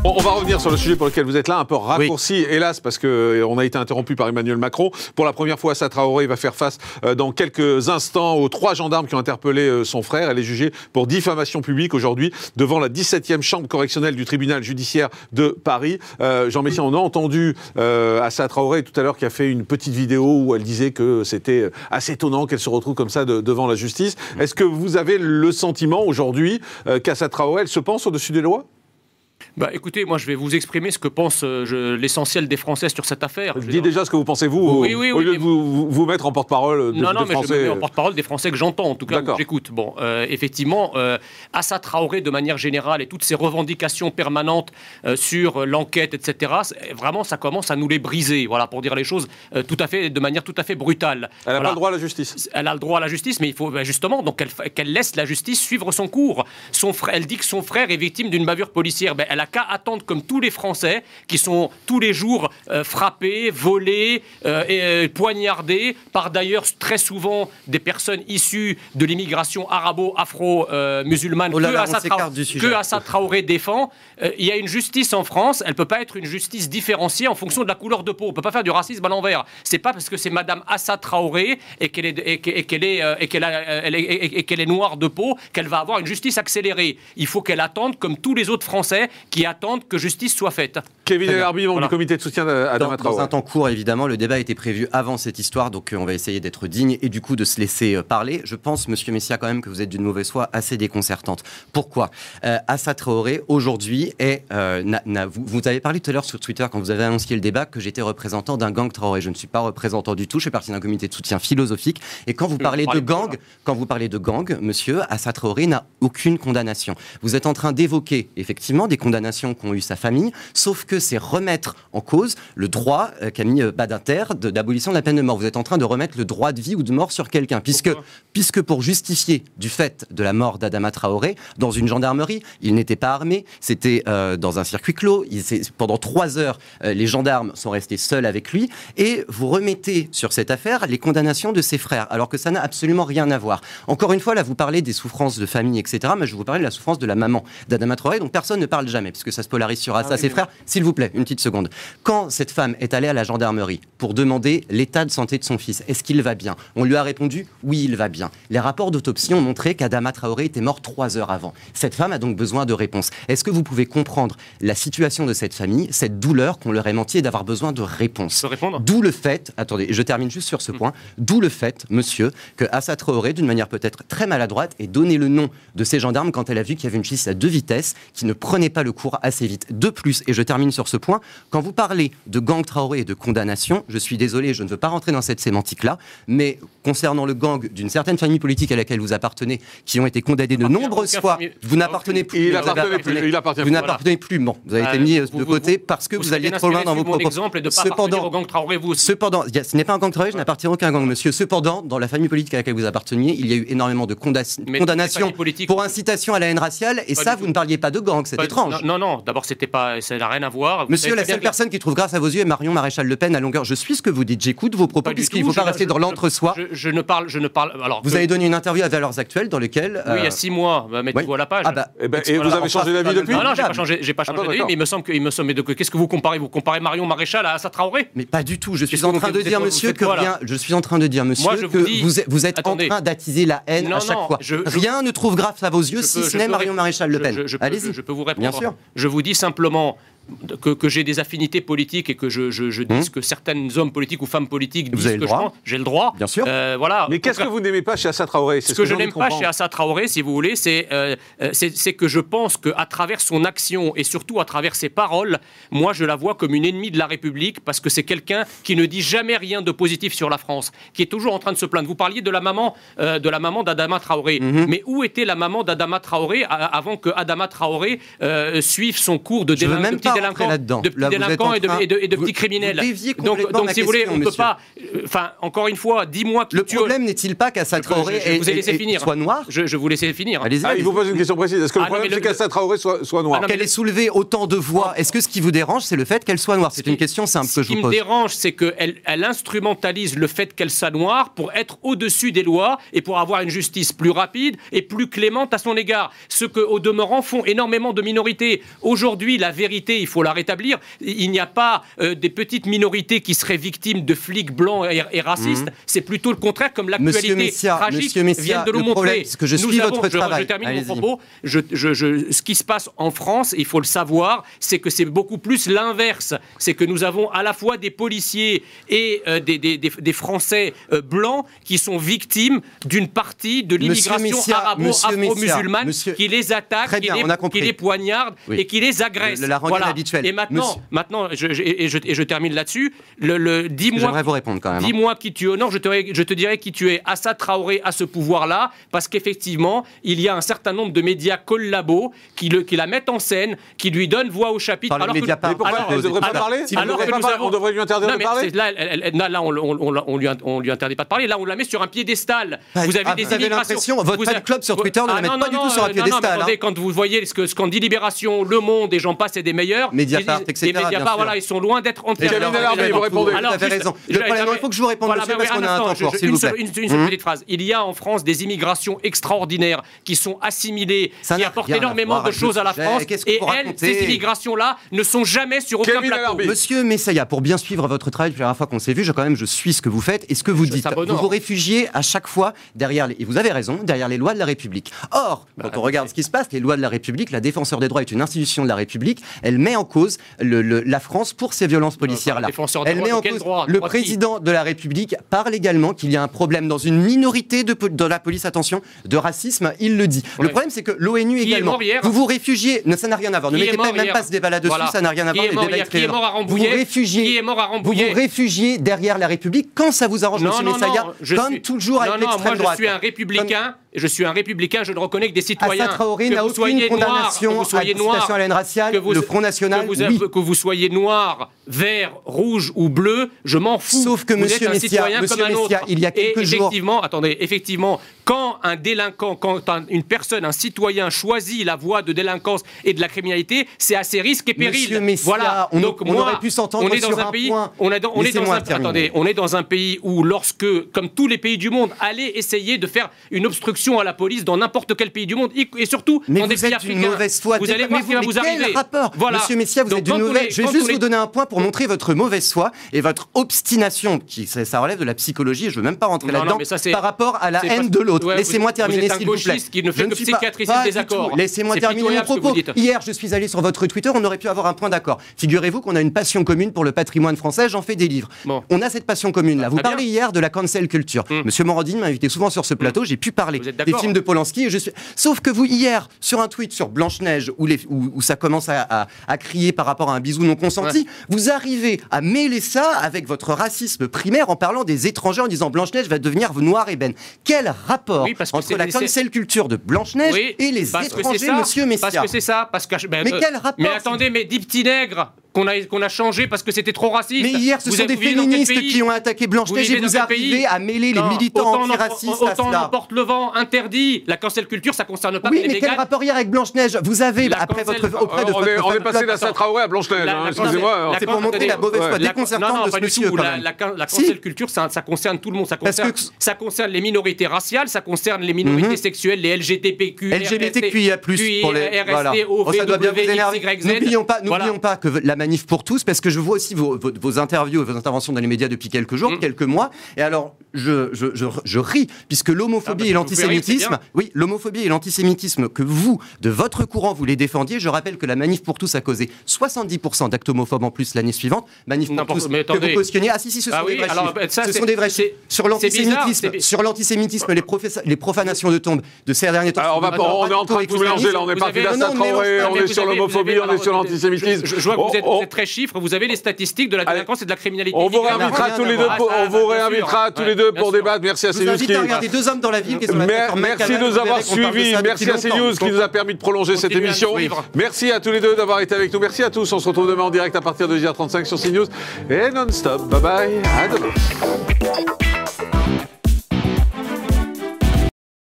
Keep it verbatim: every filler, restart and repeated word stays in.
On va revenir sur le sujet pour lequel vous êtes là, un peu raccourci, oui. hélas, parce qu'on a été interrompu par Emmanuel Macron. Pour la première fois, Assa Traoré va faire face euh, dans quelques instants aux trois gendarmes qui ont interpellé euh, son frère. Elle est jugée pour diffamation publique aujourd'hui devant la dix-septième chambre correctionnelle du tribunal judiciaire de Paris. Euh, Jean Messia, on a entendu euh, Assa Traoré tout à l'heure qui a fait une petite vidéo où elle disait que c'était assez étonnant qu'elle se retrouve comme ça de, devant la justice. Est-ce que vous avez le sentiment aujourd'hui euh, qu'Assa Traoré, elle se pense au-dessus des lois ? Bah, écoutez, moi je vais vous exprimer ce que pense euh, je, l'essentiel des Français sur cette affaire. Dites dire... déjà ce que vous pensez vous, oui, oui, au oui, lieu mais... de vous, vous, vous mettre en porte-parole de, non, non, de Français. Non, non, mais je me mets en porte-parole des Français que j'entends, en tout cas que j'écoute. Bon, euh, effectivement, euh, Assa Traoré, de manière générale, et toutes ses revendications permanentes euh, sur l'enquête, et cetera, vraiment, ça commence à nous les briser, voilà, pour dire les choses euh, tout à fait, de manière tout à fait brutale. Elle n'a voilà. pas le droit à la justice. Elle a le droit à la justice, mais il faut ben, justement donc qu'elle, qu'elle laisse la justice suivre son cours. Son frère, elle dit que son frère est victime d'une bavure policière. Ben, elle n'a qu'à attendre comme tous les Français qui sont tous les jours euh, frappés, volés, euh, et, euh, poignardés par d'ailleurs très souvent des personnes issues de l'immigration arabo-afro-musulmane euh, oh que, Assa Traoré, que Assa Traoré défend. Euh, il y a une justice en France, elle ne peut pas être une justice différenciée en fonction de la couleur de peau. On ne peut pas faire du racisme à l'envers. C'est pas parce que c'est Madame Assa Traoré et qu'elle est, et qu'elle est, et qu'elle a, elle est, et qu'elle est noire de peau qu'elle va avoir une justice accélérée. Il faut qu'elle attende comme tous les autres Français qui attendent que justice soit faite. Kevin El-Arbi, membre voilà. du comité de soutien d'Adama Traoré. Dans un temps court, évidemment, le débat était prévu avant cette histoire, donc euh, on va essayer d'être digne et du coup de se laisser euh, parler. Je pense, Monsieur Messia, quand même que vous êtes d'une mauvaise foi assez déconcertante. Pourquoi euh, Assa Traoré, aujourd'hui, est... Euh, n'a, n'a, vous, vous avez parlé tout à l'heure sur Twitter, quand vous avez annoncé le débat, que j'étais représentant d'un gang Traoré. Je ne suis pas représentant du tout, je fais partie d'un comité de soutien philosophique. Et quand vous parlez de gang, quand vous parlez de gang, monsieur, Assa Traoré n'a aucune condamnation. Vous êtes en train d'évoquer, effectivement, des condamnations qu'ont eu sa famille, sauf que c'est remettre en cause le droit euh, qu'a mis euh, Badinter de, d'abolition de la peine de mort. Vous êtes en train de remettre le droit de vie ou de mort sur quelqu'un, puisque, puisque pour justifier du fait de la mort d'Adama Traoré, dans une gendarmerie, il n'était pas armé, c'était euh, dans un circuit clos, il, pendant trois heures, euh, les gendarmes sont restés seuls avec lui, et vous remettez sur cette affaire les condamnations de ses frères, alors que ça n'a absolument rien à voir. Encore une fois, là, vous parlez des souffrances de famille, et cetera, mais je vais vous parler de la souffrance de la maman d'Adama Traoré, dont personne ne parle jamais, puisque ça se polarise sur Assa, ah, oui, ses frères. S'il vous plaît, une petite seconde. Quand cette femme est allée à la gendarmerie pour demander l'état de santé de son fils, est-ce qu'il va bien ? On lui a répondu « oui, il va bien ». Les rapports d'autopsie ont montré qu'Adama Traoré était mort trois heures avant. Cette femme a donc besoin de réponses. Est-ce que vous pouvez comprendre la situation de cette famille, cette douleur qu'on leur ait menti et d'avoir besoin de réponses ? D'où le fait, attendez, je termine juste sur ce point, d'où le fait, monsieur, que Assa Traoré, d'une manière peut-être très maladroite, ait donné le nom de ces gendarmes quand elle a vu qu'il y avait une justice à deux vitesses qui ne prenait pas le cours assez vite. De plus, et je termine sur ce point, quand vous parlez de gang Traoré et de condamnation, je suis désolé, je ne veux pas rentrer dans cette sémantique-là, mais concernant le gang d'une certaine famille politique à laquelle vous appartenez, qui ont été condamnés de nombreuses fois, vous n'appartenez plus. Il appartenait plus. Il appartient vous n'appartenez plus. Bon, vous avez été mis de côté parce que vous alliez trop loin dans vos propos. Cependant, cependant, ce n'est pas un gang Traoré, je n'appartiens à aucun gang, monsieur. Cependant, dans la famille politique à laquelle vous apparteniez, il y a eu énormément de condamnations pour incitation à la haine raciale, et ça, vous ne parliez pas de gang, c'est étrange. Non, non, d'abord, c'était pas, ça n'a rien à voir. Monsieur, la seule personne qui trouve grâce à vos yeux est Marion Maréchal Le Pen à longueur. Je suis ce que vous dites, j'écoute vos propos, puisqu'il ne faut pas rester dans l'entre-soi. Je, je ne parle, je ne parle. Alors, vous avez donné une interview à Valeurs Actuelles dans laquelle. Oui, il y a six mois. Bah, mettez-vous oui. à la page. Ah bah, et, ben, et vous avez changé d'avis depuis ? Non, non, j'ai pas changé, j'ai pas changé ah, d'avis. Mais il me semble que, il me semble, mais de, qu'est-ce que vous comparez ? Vous comparez Marion Maréchal à Assa Traoré ? Mais pas du tout. Je suis en train de dire, monsieur, que rien. Je suis en train de dire, monsieur, que vous êtes en train d'attiser la haine à chaque fois. Rien ne trouve grave à vos yeux, si ce n'est Marion Maréchal Le Pen. Allez-y. Je peux vous répondre. Bien sûr. Je vous dis simplement. Que, que j'ai des affinités politiques et que je, je, je dise mmh. que certains hommes politiques ou femmes politiques disent que je pense, j'ai le droit. Bien sûr. Euh, voilà. Mais qu'est-ce que vous n'aimez pas chez Assa Traoré ? Ce que, que je n'aime pas chez Assa Traoré, si vous voulez, c'est, euh, c'est, c'est que je pense qu'à travers son action et surtout à travers ses paroles, moi je la vois comme une ennemie de la République parce que c'est quelqu'un qui ne dit jamais rien de positif sur la France, qui est toujours en train de se plaindre. Vous parliez de la maman, euh, de la maman d'Adama Traoré. Mmh. Mais où était la maman d'Adama Traoré avant que Adama Traoré euh, suive son cours de, déla- de petite délinquants, là-dedans. de petits Là, vous délinquants êtes et en train- de, et de, et de vous- petits criminels. vous déviez donc, complètement donc la si vous voulez, question, on ne peut monsieur. pas. Enfin, encore une fois, dis-moi qui Le tu problème n'est-il pas qu'Assa Je- Traoré je- je vous ai est- laissé est- finir. soit noir? Je, je vous laissais finir. Allez-y. Ah, il vous pose une question précise. Est-ce que le Ah, non, problème, mais c'est le- qu'Assa Traoré soit, soit noir? Ah, non, Qu'elle ait soulevé autant de voix, est-ce que ce qui vous dérange, c'est le fait qu'elle soit noire? C'est une question simple que Ce je qui vous me pose. dérange, c'est qu'elle elle instrumentalise le fait qu'elle soit noire pour être au-dessus des lois et pour avoir une justice plus rapide et plus clémente à son égard. Ce que, au demeurant, font énormément de minorités. Aujourd'hui, la vérité, il faut la rétablir. Il n'y a pas euh, des petites minorités qui seraient victimes de flics blancs et, et racistes. Mmh. C'est plutôt le contraire, comme Monsieur l'actualité Messia, tragique Monsieur Messia, vient de le, le montrer. problème, c'est que je Nous suis avons- votre je, travail. Je termine Allez-y. mon propos. Je, je, je, ce qui se passe en France, il faut le savoir, c'est que c'est beaucoup plus l'inverse. C'est que nous avons à la fois des policiers et euh, des, des, des, des Français euh, blancs qui sont victimes d'une partie de Monsieur l'immigration Messia, Monsieur arabo-afro-musulmane Messia, qui les attaque, Très qui bien, les, on a qui compris. les poignarde Oui. et qui les agresse. Le- la rengaine habituelle. Et maintenant, Monsieur- maintenant je, je- et, je, et je termine là-dessus. Le, le, dis-moi, J'aimerais vous répondre quand même. hein. dis-moi qui tu es. Non, je te, je te dirai qui tu es. Assa Traoré a ce pouvoir-là parce qu'effectivement, il y a un certain nombre de médias collabos qui, le, qui la mettent en scène, qui lui donnent voix au chapitre. Par le alors que- Mediapart. Mais pourquoi alors- elle ne devrait pas alors- parler alors Elle ne devrait que pas nous parler avons- On devrait lui interdire Non, de mais parler c'est- là, elle- elle- là, là, on, on, on, on lui, on lui interdit pas de parler. Là, on la met sur un piédestal. Ah, Vous avez ah, des vous avez immigrations- l'impression, votre vous fan avez- club sur Twitter ne la Ah, met non, pas non, du tout non, sur un euh, non, non, mais piédestal, attendez, hein. quand vous voyez ce que- ce qu'en dit Libération, Le Monde et j'en passe et des meilleurs, Mediapart, ils disent- et cetera, les bien Mediapart, sûr. voilà, ils sont loin d'être Et Camille entièrement. Delarue, vous répondez. Vous avez juste- raison. je- Le problème, je- il faut que je vous réponde, voilà, monsieur, mais parce oui, qu'on un a un instant, temps je- court, je- s'il une vous seule- plaît. Une, une seule Mmh. petite phrase. Il y a en France des immigrations extraordinaires qui sont assimilées, Ça qui n'a apportent rien à énormément voir de avec choses le à la sujet. France. Qu'est-ce que Et vous elles, racontez ces immigrations-là, ne sont jamais sur aucun Camille plateau. Delarue. Monsieur Messaya, pour bien suivre votre travail, depuis la dernière fois qu'on s'est vu, je, quand même, je suis ce que vous faites et ce que vous Je dites. Vous s'abonore. vous réfugiez à chaque fois derrière, les, et vous avez raison, derrière les lois de la République. Or, Bah, quand on regarde ce qui se passe, les lois de la République, la défenseur des droits est une institution de la République, elle met en cause le- le- la France pour ces violences policières-là. défenseur des Elle droits, met de en quel cause droit le Droit de qui président de la République parle également qu'il y a un problème dans une minorité de, po- de la police, attention, de racisme, il le dit. Le Ouais. problème, c'est que l'ONU Qui est également, mort hier vous vous réfugiez, ne, ça n'a rien à voir, ne Qui est mettez pas, mort même hier pas ce débat là-dessus, Voilà. ça n'a rien à Qui voir, est les mort débats hier Qui est extérieurs. mort à Vous vous Rambouillet réfugiez, Qui est mort à vous Rambouillet vous réfugiez derrière la République quand ça vous arrange, Non, monsieur non, Messaya, non, je comme suis- toujours avec non, non, l'extrême moi, droite. je suis un républicain. Je suis un républicain, je ne reconnais que des citoyens. Assa Traoré que n'a vous aucune soyez noir, condamnation que vous soyez à la citation à la haine raciale, que vous- le Front National, que vous, oui. que vous soyez noir, vert, rouge ou bleu, je m'en fous. Sauf que, vous monsieur êtes un Messia, citoyen monsieur comme un autre. Messia, il y a quelques Et jours- effectivement, attendez, effectivement, quand un délinquant, quand un- une personne, un citoyen choisit la voie de délinquance et de la criminalité, c'est à ses risques et périls. Monsieur Messia, voilà. on- Donc on moi, aurait pu s'entendre on est dans sur un un pays, point. on est dans, on est dans Laissez-moi un, terminer. attendez, on est dans un pays où lorsque, comme tous les pays du monde, allez essayer de faire une obstruction à la police dans n'importe quel pays du monde, y- et surtout Mais dans des vous pays êtes d'une africains. mauvaise foi. Vous allez Mais voir ce qui va mais vous quel arriver. rapport Voilà. Monsieur Messia, vous Donc, êtes d'une quand on mauvaise... est- Je vais quand juste on est- vous donner un point pour montrer votre mauvaise foi et votre obstination, qui ça, ça relève de la psychologie, et je ne veux même pas rentrer Non, non, là-dedans, mais ça, c'est- par rapport à la c'est haine parce- de l'autre. Ouais, Laissez-moi vous- terminer, vous êtes un s'il vous plaît. gauchiste qui ne fait Je que suis pas- psychiatriser pas le du désaccord. tout. Laissez-moi C'est terminer mon pitoyable ce que vous propos. dites. Hier, je suis allé sur votre Twitter, on aurait pu avoir un point d'accord. Figurez-vous qu'on a une passion commune pour le patrimoine français, j'en fais des livres. Bon. On a cette passion commune-là. Vous Très bien. parlez hier de la cancel culture. Mm. Monsieur Morandini m'a invité souvent sur ce plateau, j'ai pu parler Vous êtes des d'accord films de Polanski et je suis... Sauf que vous, hier, sur un tweet sur Blanche-Neige, où, les... où, où ça commence à, à, à crier par rapport à un bisou non consenti, Ouais. vous arrivez à mêler ça avec votre racisme primaire en parlant des étrangers, en disant Blanche-Neige va devenir noire ébène. Quel rapport Oui, parce que entre c'est- la c'est- cancel culture de Blanche-Neige Oui, et les parce que étrangers, c'est ça, monsieur Messia? Parce que c'est ça, parce que... ben, Mais euh, quel rapport, Mais c'est- attendez, mais dix petits nègres qu'on a, qu'on a changé parce que c'était trop raciste. Mais hier, ce Vous sont êtes- des vous vivez dans quel féministes pays qui ont attaqué Blanche-Neige Vous et vivez vous dans quel arrivez pays à mêler les Non, militants autant antiracistes n'en- à Autant cela. n'emporte le vent, interdit. La cancel culture, ça concerne pas Oui, les mais quel véganes. rapport hier avec Blanche-Neige? Vous avez, La après cancel- votre, auprès de on votre est, on est fan passé club- d'Assa Traoré à Blanche-Neige, La- hein, la- excusez-moi. la- C'est pour montrer la mauvaise foi La- déconcertante non, non, de pas ce du monsieur, tout. quand La, même. la, la Si. cancel culture, ça, ça concerne tout le monde. Ça Parce concerne, que- ça concerne les minorités raciales, ça concerne les minorités Mhm. sexuelles, les L G T B Q, L G B T Q I A plus, pour les... R S T, Voilà. O, Bon, ça doit bien vous V, W, énerver. X, Y, Z. N'oublions pas, Voilà. n'oublions pas que la manif pour tous, parce que je vois aussi vos, vos, vos interviews et vos interventions dans les médias depuis quelques jours, Mm. quelques mois, et alors je, je, je, je ris, puisque l'homophobie Ah, et bah, vous pouvez rire, l'antisémitisme, c'est bien. oui, l'homophobie et l'antisémitisme que vous, de votre courant, vous les défendiez, je rappelle que la manif pour tous a causé soixante-dix pour cent d'actes homophobes en plus l'année suivante, manif pour N'importe- tous mais que attendez. vous cautionniez, ah si, si, ce sont Ah des oui, vrais alors, chiffres, bah, ça, ce c'est- sont des vrais c'est- chiffres. Sur c'est bizarre, l'antisémitisme, c'est- sur l'antisémitisme, les, professa- les profanations de tombes de ces derniers temps. Alors, on, va, sont on est en train de tout radicaux mélanger, là, on est vous parti avez- d'Assa non, non, Traoré, mélange pas, on mais est vous sur avez- l'homophobie, vous avez- on est sur alors, l'antisémitisme. je- je vois que vous êtes- On- on... c'est très chiffre. Vous avez les statistiques de la délinquance Allez. et de la criminalité. On vous réinvitera tous les deux. Pour, on vous réinvitera tous les deux pour débattre. Merci à CNews. Je vous invite à regarder Deux hommes dans la ville. Qui sont Merci de nous avoir suivis. Merci à CNews qui nous a permis de prolonger cette émission. Merci à tous les deux d'avoir été avec nous. Merci à tous. On se retrouve demain en direct à partir de deux heures trente-cinq sur CNews et non-stop. Bye bye. À demain.